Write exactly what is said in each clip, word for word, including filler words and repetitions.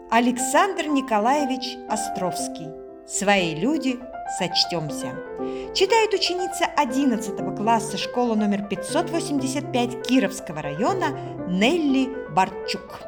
Александр Николаевич Островский. Свои люди, сочтемся. Читает ученица одиннадцатого класса школы номер пятьсот восемьдесят пять Кировского района Нелли Барчук.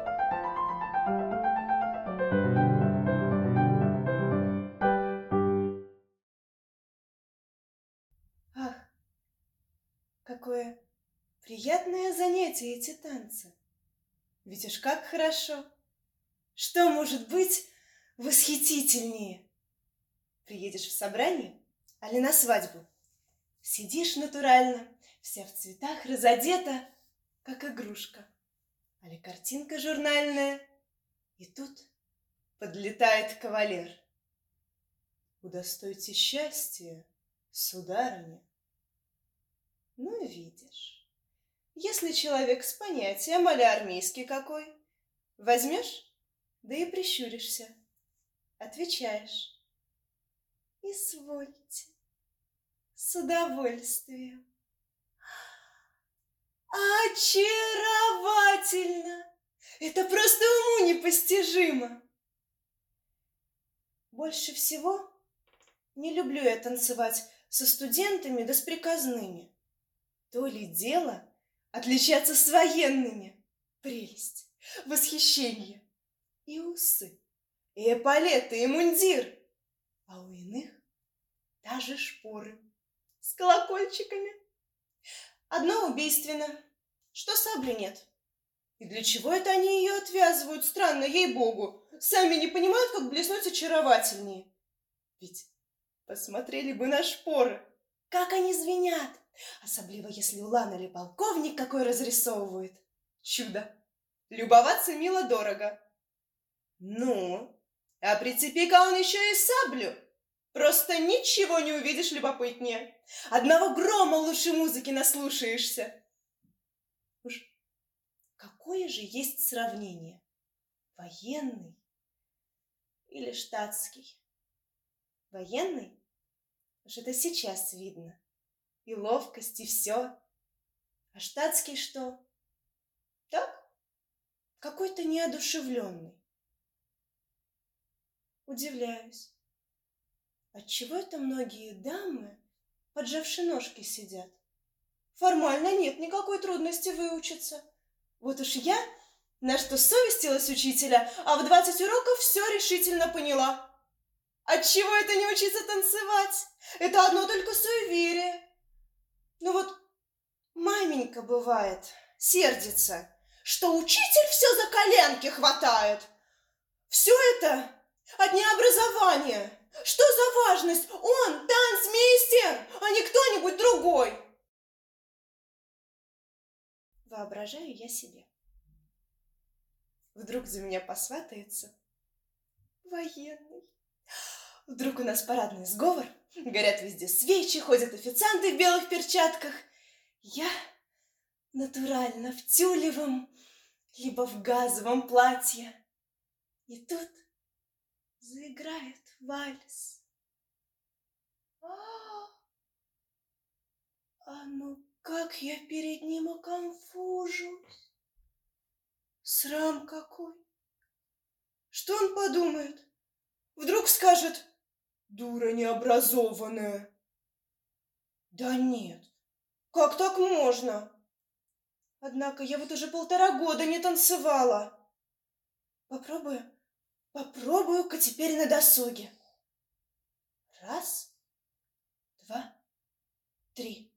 Ах, какое приятное занятие эти танцы! Ведь уж как хорошо! Что может быть восхитительнее? Приедешь в собрание, али на свадьбу. Сидишь натурально, вся в цветах разодета, как игрушка. Али картинка журнальная. И тут подлетает кавалер. Удостойте счастья, сударыня. Ну, видишь, если человек с понятием, али армейский какой, возьмешь, да и прищуришься, отвечаешь: извольте, с удовольствием. Очаровательно! Это просто уму непостижимо. Больше всего не люблю я танцевать со студентами да с приказными. То ли дело отличаться с военными. Прелесть, восхищение. И усы, и эполеты, и мундир. А у иных даже шпоры с колокольчиками. Одно убийственно, что сабли нет. И для чего это они ее отвязывают? Странно, ей-богу. Сами не понимают, как блеснуть очаровательнее. Ведь посмотрели бы на шпоры, как они звенят. Особливо, если улан или полковник какой разрисовывает. Чудо! Любоваться мило-дорого. Ну, а прицепи-ка он еще и саблю. Просто ничего не увидишь любопытнее. Одного грома лучше музыки наслушаешься. Уж какое же есть сравнение? Военный или штатский? Военный? Уж это сейчас видно. И ловкость, и все. А штатский что? Так, какой-то неодушевленный. Удивляюсь. Отчего это многие дамы, поджавши ножки, сидят? Формально нет никакой трудности выучиться. Вот уж я, на что совестилась учителя, а в двадцать уроков все решительно поняла. Отчего это не учиться танцевать? Это одно только суеверие. Ну вот маменька, бывает, сердится, что учитель все за коленки хватает. Все это от необразования. Что за важность? Он танцмейстер, а не кто-нибудь другой. Воображаю я себе. Вдруг за меня посватается военный. Вдруг у нас парадный сговор, горят везде свечи, ходят официанты в белых перчатках. Я натурально в тюлевом, либо в газовом платье. И тут заиграет вальс. А, а ну как я перед ним оконфужусь. Срам какой. Что он подумает? Вдруг скажет: дура необразованная. Да нет, как так можно? Однако я вот уже полтора года не танцевала. Попробую, попробую-ка теперь на досуге. Раз, два, три.